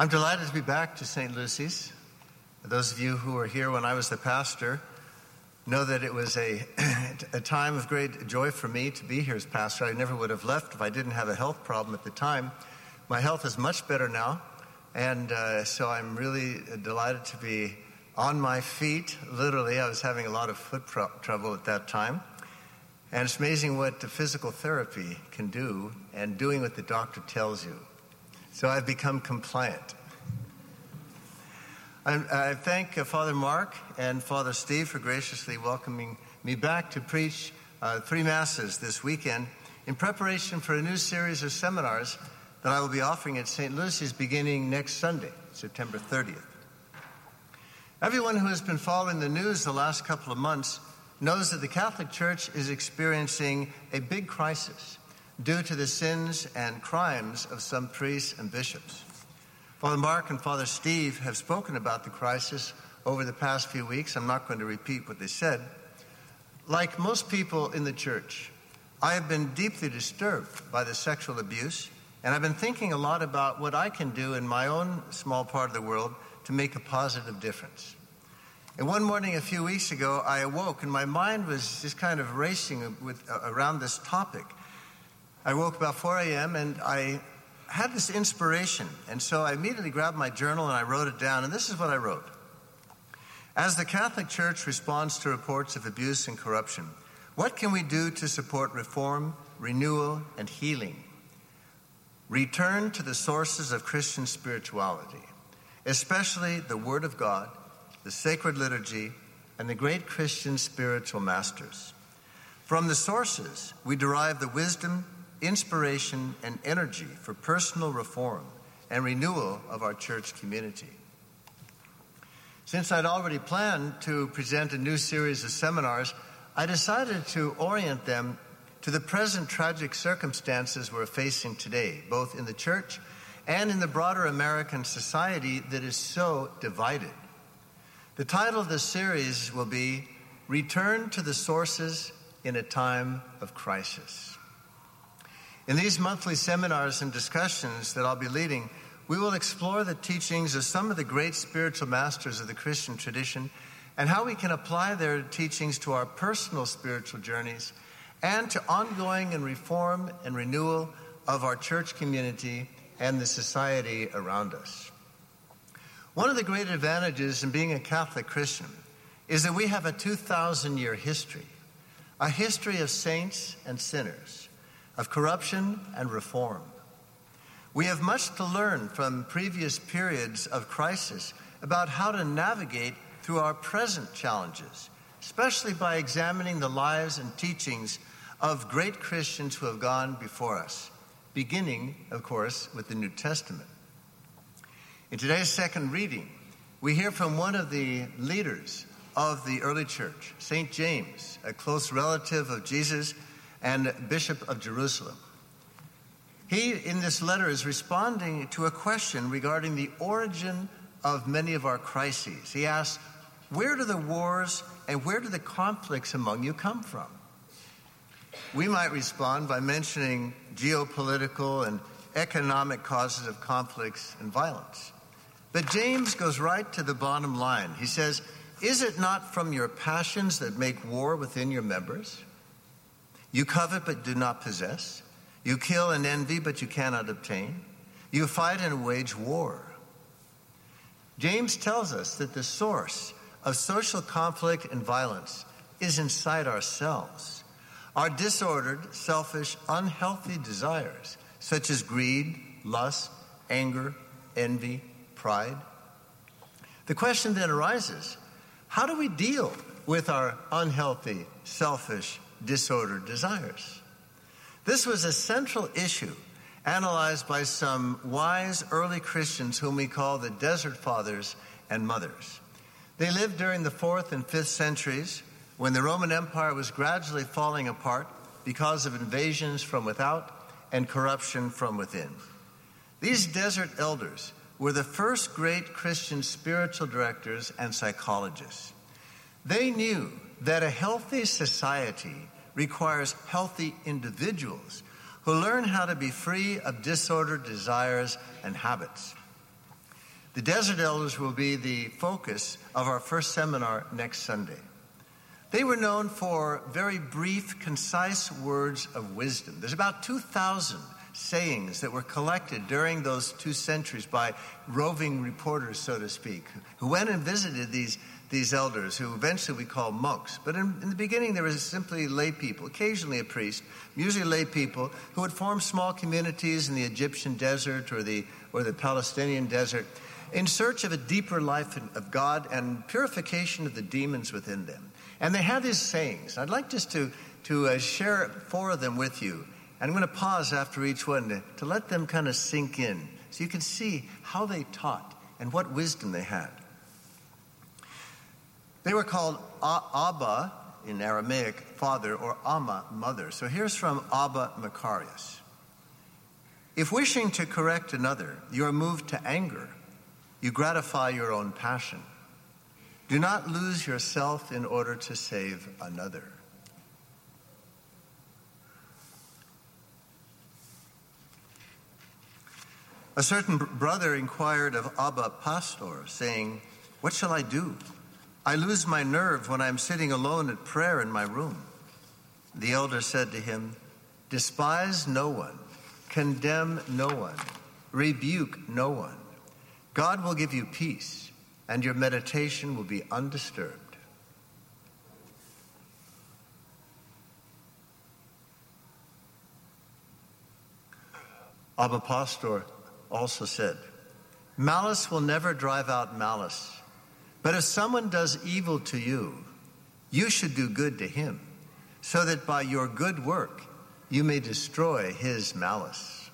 I'm delighted to be back to St. Lucy's. Those of you who were here when I was the pastor know that it was a time of great joy for me to be here as pastor. I never would have left if I didn't have a health problem at the time. My health is much better now, and so I'm really delighted to be on my feet. Literally, I was having a lot of foot trouble at that time. And it's amazing what the physical therapy can do and doing what the doctor tells you. So I've become compliant. I thank Father Mark and Father Steve for graciously welcoming me back to preach 3 Masses this weekend in preparation for a new series of seminars that I will be offering at St. Lucy's beginning next Sunday, September 30th. Everyone who has been following the news the last couple of months knows that the Catholic Church is experiencing a big crisis due to the sins and crimes of some priests and bishops. Father Mark and Father Steve have spoken about the crisis over the past few weeks. I'm not going to repeat what they said. Like most people in the church, I have been deeply disturbed by the sexual abuse, and I've been thinking a lot about what I can do in my own small part of the world to make a positive difference. And one morning a few weeks ago, I awoke, and my mind was just kind of racing around this topic. I woke about 4 a.m., and I had this inspiration, and so I immediately grabbed my journal and I wrote it down, and this is what I wrote. As the Catholic Church responds to reports of abuse and corruption, what can we do to support reform, renewal, and healing? Return to the sources of Christian spirituality, especially the Word of God, the sacred liturgy, and the great Christian spiritual masters. From the sources, we derive the wisdom, inspiration, and energy for personal reform and renewal of our church community. Since I'd already planned to present a new series of seminars, I decided to orient them to the present tragic circumstances we're facing today, both in the church and in the broader American society that is so divided. The title of this series will be Return to the Sources in a Time of Crisis. In these monthly seminars and discussions that I'll be leading, we will explore the teachings of some of the great spiritual masters of the Christian tradition and how we can apply their teachings to our personal spiritual journeys and to ongoing and reform and renewal of our church community and the society around us. One of the great advantages in being a Catholic Christian is that we have a 2,000-year history, a history of saints and sinners, of corruption and reform. We have much to learn from previous periods of crisis about how to navigate through our present challenges, especially by examining the lives and teachings of great Christians who have gone before us, beginning, of course, with the New Testament. In today's second reading, we hear from one of the leaders of the early church, St. James, a close relative of Jesus and Bishop of Jerusalem. He, in this letter, is responding to a question regarding the origin of many of our crises. He asks, where do the wars and where do the conflicts among you come from? We might respond by mentioning geopolitical and economic causes of conflicts and violence. But James goes right to the bottom line. He says, is it not from your passions that make war within your members? You covet but do not possess. You kill and envy but you cannot obtain. You fight and wage war. James tells us that the source of social conflict and violence is inside ourselves. Our disordered, selfish, unhealthy desires, such as greed, lust, anger, envy, pride. The question then arises, how do we deal with our unhealthy, selfish, disordered desires? This was a central issue analyzed by some wise early Christians whom we call the Desert Fathers and Mothers. They lived during the 4th and 5th centuries when the Roman Empire was gradually falling apart because of invasions from without and corruption from within. These desert elders were the first great Christian spiritual directors and psychologists. They knew that a healthy society requires healthy individuals who learn how to be free of disordered desires and habits. The Desert Elders will be the focus of our first seminar next Sunday. They were known for very brief, concise words of wisdom. There's about 2,000 sayings that were collected during those 2 centuries by roving reporters, so to speak, who went and visited these elders, who eventually we call monks. But in the beginning, there was simply lay people, occasionally a priest, usually lay people, who would form small communities in the Egyptian desert or the Palestinian desert in search of a deeper life of God and purification of the demons within them. And they had these sayings. I'd like just to share 4 of them with you. And I'm going to pause after each one to let them kind of sink in so you can see how they taught and what wisdom they had. They were called Abba, in Aramaic, father, or Amma, mother. So here's from Abba Macarius. If wishing to correct another, you are moved to anger, you gratify your own passion. Do not lose yourself in order to save another. A certain brother inquired of Abba Pastor, saying, "What shall I do? I lose my nerve when I am sitting alone at prayer in my room." The elder said to him, "Despise no one, condemn no one, rebuke no one. God will give you peace, and your meditation will be undisturbed." Abba Pastor also said, "Malice will never drive out malice. But if someone does evil to you, you should do good to him, so that by your good work you may destroy his malice."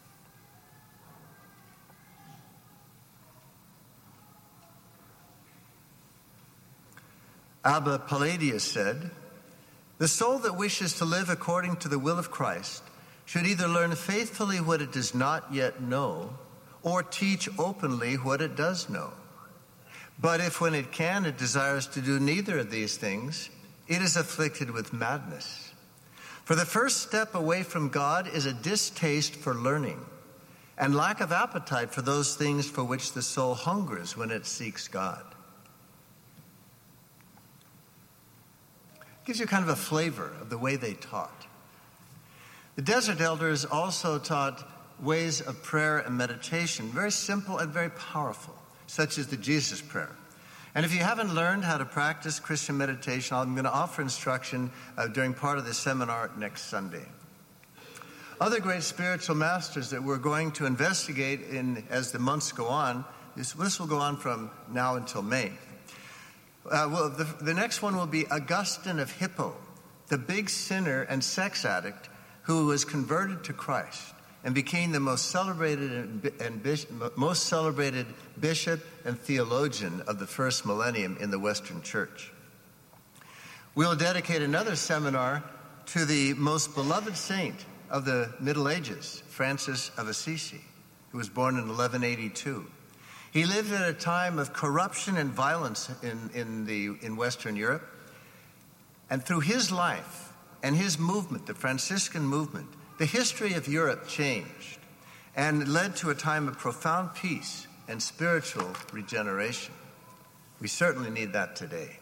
Abba Palladius said, "The soul that wishes to live according to the will of Christ should either learn faithfully what it does not yet know, or teach openly what it does know. But if when it can, it desires to do neither of these things, it is afflicted with madness. For the first step away from God is a distaste for learning and lack of appetite for those things for which the soul hungers when it seeks God." Gives you kind of a flavor of the way they taught. The Desert Elders also taught ways of prayer and meditation, very simple and very powerful, such as the Jesus Prayer. And if you haven't learned how to practice Christian meditation, I'm going to offer instruction during part of this seminar next Sunday. Other great spiritual masters that we're going to investigate as the months go on, this will go on from now until May. The next one will be Augustine of Hippo, the big sinner and sex addict who was converted to Christ and became the most celebrated bishop and theologian of the first millennium in the Western Church. We'll dedicate another seminar to the most beloved saint of the Middle Ages, Francis of Assisi, who was born in 1182. He lived at a time of corruption and violence in Western Europe. And through his life and his movement, the Franciscan movement, the history of Europe changed and led to a time of profound peace and spiritual regeneration. We certainly need that today.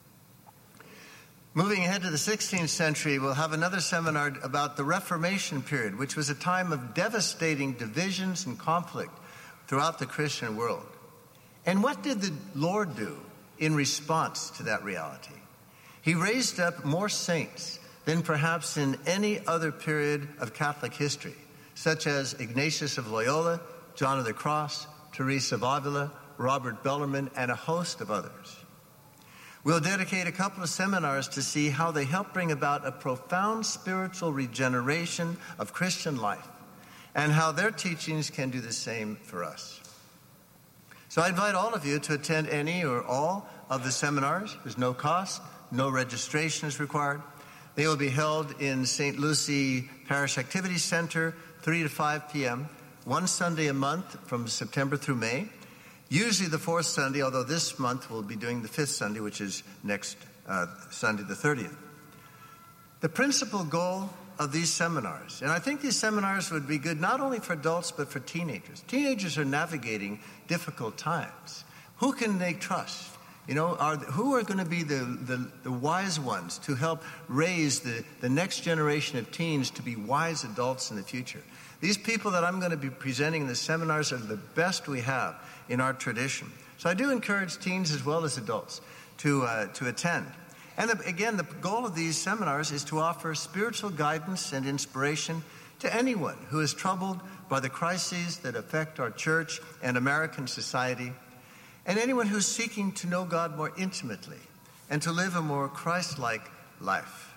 Moving ahead to the 16th century, we'll have another seminar about the Reformation period, which was a time of devastating divisions and conflict throughout the Christian world. And what did the Lord do in response to that reality? He raised up more saints than perhaps in any other period of Catholic history, such as Ignatius of Loyola, John of the Cross, Teresa of Avila, Robert Bellarmine, and a host of others. We'll dedicate a couple of seminars to see how they help bring about a profound spiritual regeneration of Christian life and how their teachings can do the same for us. So I invite all of you to attend any or all of the seminars. There's no cost, no registration is required. They will be held in St. Lucie Parish Activity Center, 3 to 5 p.m., one Sunday a month from September through May. Usually the fourth Sunday, although this month we'll be doing the fifth Sunday, which is next Sunday the 30th. The principal goal of these seminars. And I think these seminars would be good not only for adults, but for teenagers. Teenagers are navigating difficult times. Who can they trust? Who are going to be the wise ones to help raise the next generation of teens to be wise adults in the future? These people that I'm going to be presenting in the seminars are the best we have in our tradition. So I do encourage teens as well as adults to attend. And again, the goal of these seminars is to offer spiritual guidance and inspiration to anyone who is troubled by the crises that affect our church and American society, and anyone who's seeking to know God more intimately and to live a more Christ-like life.